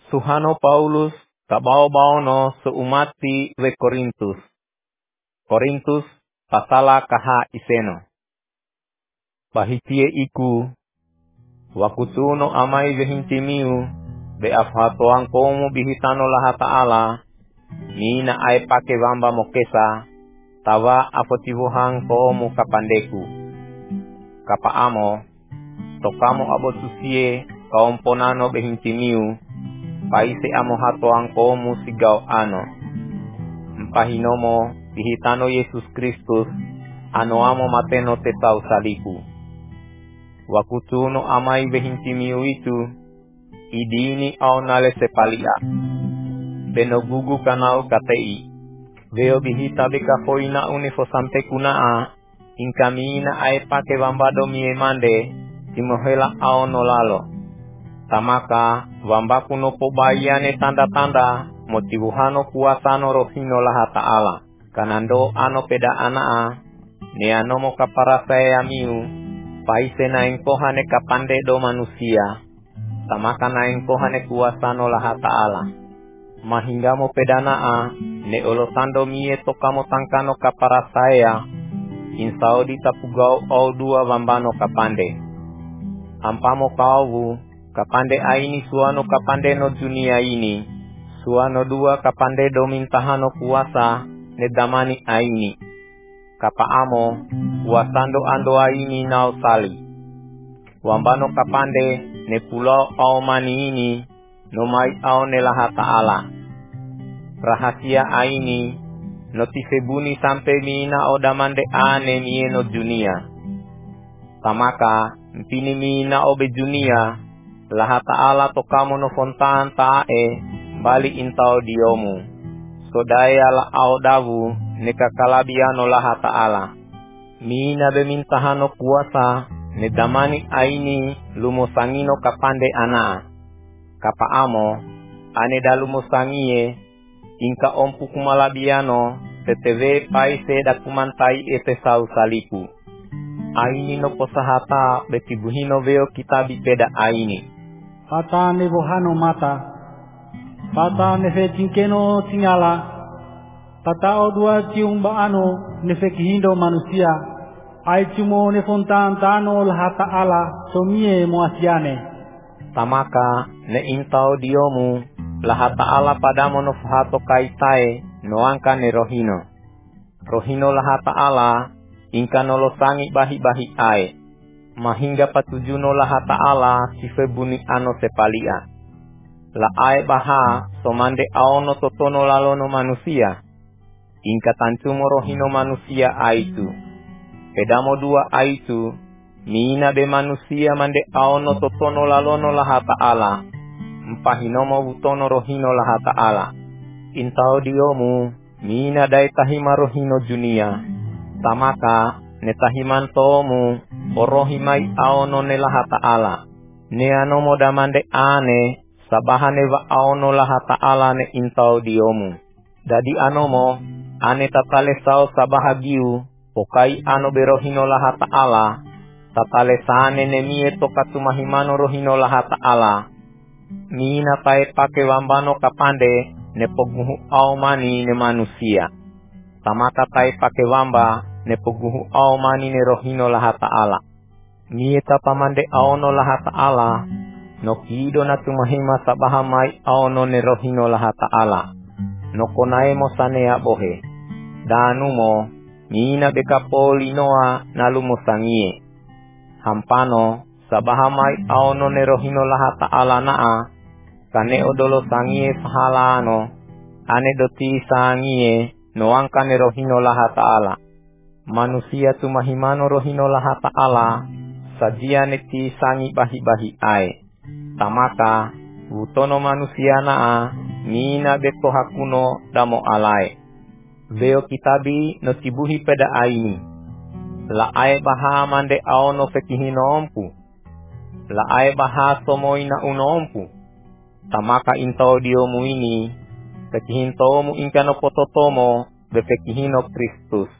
Suhano Paulus kabao-baono seumati we Korintus. Korintus pasala kaha iseno. Bahitie iku wakutuno amai behintimiu be afhatoang komu bihitano laha ta'ala mina ai pake wamba mokesa tawa apotibuhang komu kapandeku. Kapaamo tokamo abotusie kaomponano behintimiu paise amo hatoang komu sigao ano. Mpahinomo bihitano Yesus Kristus ano amo mateno tetau saliku. Wakutuno amai behintimiu itu idini au nale sepalia. Benogugu kanau katei. Veo bihita beka foina unifo sampe kunaa. Inkamina ai pake wambado mie mande. Timohela au nolalo. Tamaka wambaku no pobayane tanda-tanda. Motibuhano kuasano rohino laha ta'ala. Kanando ano peda anaa. Neanomo kaparasaya miu. Paise na engkohane kapande do manusia. Tamaka na engkohane kuasano laha ta'ala. Mahingamo pedanaa. Ne olosando mie tokamo tangkano kaparasaya. Insao ditapugao au dua wambano kapande. Ampamo kauvu. Kapande aini suano kapande no dunia ini. Suano dua kapande do mintahano kuasa. Ne damani aini. Kapaamo kuasando ando aini nao sali. Wambano kapande ne pulau au mani ini no mai au ne laha ta'ala. Rahasia aini no tifebuni sampe mina odamande ane mieno dunia. Tamaka mpini mina obe dunia laha ta'ala tokamo no fontan ta'e bali intao diomu. Sodaya la au davu nekakalabiano laha ta'ala. Mina bemintahano kuasa ne damani aini lumosangino kapande ana. Kapaamo ane dalumosangie inka ompu kumalabiano teteve paise dakumantai etesau saliku. Aini no posahata betibuhino veo kitabi peda aini. Fata nebohano mata. Fata nefe tinkeno tingala. Tata odua ciumba ano nefe kihindo manusia. Ai cumo nefontan tano laha ta'ala somie muasiane. Tamaka ne intao diomu laha ta'ala padamo no fuhato kaitae noangka ne rohino. Rohino laha ta'ala inka nolosangi bahi-bahi ae. Mahingga patujuno laha ta'ala sifebuni ano sepalia. La ae baha somande aono totono lalono manusia. Inka tancumo rohino manusia aitu. Pedamo dua aitu. Mina be manusia mande aono totono lalono laha ta'ala. Mpahinomo butono rohino laha ta'ala. Intao diomu mina dai tahima rohino dunia. Tamaka netahiman tomu orohimai aono ne laha ta'ala. Ne anomo damande ane sabahane wa aono laha ta'ala ne intao diomu. Dadi anomo ane tatale sao sabahagiu pokai ano berohino laha ta'ala. Tatale sane ne mie tokatumahimano rohino laha ta'ala. Mina tae pake wambano kapande ne poguhu au mani ne manusia. Tamaka tae pake wamba ne poguhu au mani ne rohino laha ta'ala. Mie tapamande aono laha ta'ala. No kido na tumahima sabahamai aono ne rohino laha ta'ala. No konae mo sanea bohe. Danumo mina bekapoli noa nalumo sangie. Hampano sabahamai aono ne rohino laha ta'ala naa. Kane odolo sangie fahalano. Ane doti sangie noangka ne rohino laha ta'ala. Manusia tumahimano rohino laha ta'ala. Sajia neti sangi bahi-bahi ae. Tamaka utono manusia naa. Mina beko hakuno damo alae. Veo kitabi no tibuhi peda aini. La ae baha mande aono fekihinompu. La ae baha somoina unompu. Tamaka intao diomu ini. Fekihintomu inkano pototomo. Befekihino Kristus.